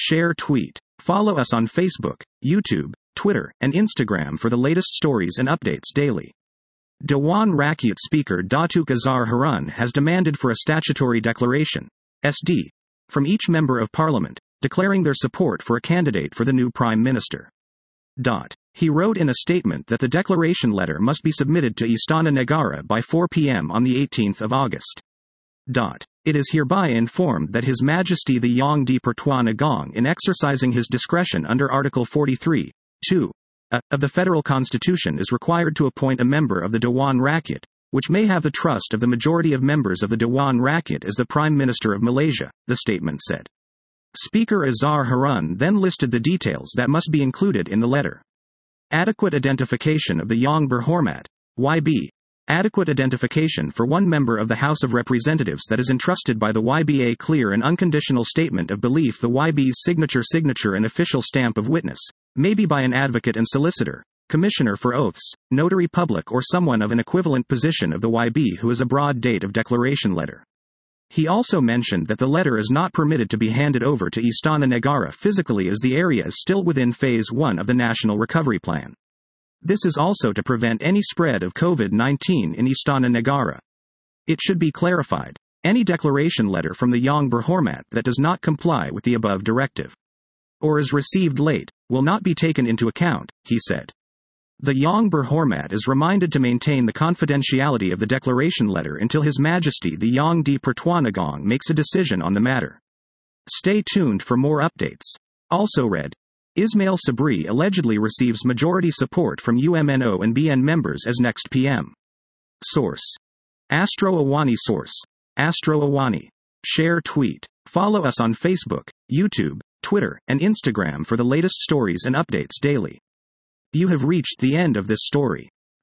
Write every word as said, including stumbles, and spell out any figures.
Share tweet. Follow us on Facebook, YouTube, Twitter, and Instagram for the latest stories and updates daily. Dewan Rakyat Speaker Datuk Azhar Harun has demanded for a statutory declaration, S D, from each member of parliament, declaring their support for a candidate for the new Prime Minister. Dot. He wrote in a statement that the declaration letter must be submitted to Istana Negara by four p.m. on the eighteenth of August. Dot. It is hereby informed that His Majesty the Yang di-Pertuan Agong, in exercising his discretion under Article forty-three, two, a, of the Federal Constitution, is required to appoint a member of the Dewan Rakyat, which may have the trust of the majority of members of the Dewan Rakyat, as the Prime Minister of Malaysia, the statement said. Speaker Azhar Harun then listed the details that must be included in the letter. Adequate identification of the Yang Berhormat, Y B. Adequate identification for one member of the House of Representatives that is entrusted by the Y B a clear and unconditional statement of belief, the Y B's signature signature and official stamp of witness, maybe by an advocate and solicitor, commissioner for oaths, notary public, or someone of an equivalent position of the Y B who is a broad date of declaration letter. He also mentioned that the letter is not permitted to be handed over to Istana Negara physically, as the area is still within Phase one of the National Recovery Plan. This is also to prevent any spread of COVID nineteen in Istana Negara. It should be clarified, any declaration letter from the Yang Berhormat that does not comply with the above directive, or is received late, will not be taken into account, he said. The Yang Berhormat is reminded to maintain the confidentiality of the declaration letter until His Majesty the Yang di-Pertuan Agong makes a decision on the matter. Stay tuned for more updates. Also read, Ismail Sabri allegedly receives majority support from U M N O and B N members as next P M. Source. Astro Awani. Source. Astro Awani. Share tweet. Follow us on Facebook, YouTube, Twitter, and Instagram for the latest stories and updates daily. You have reached the end of this story.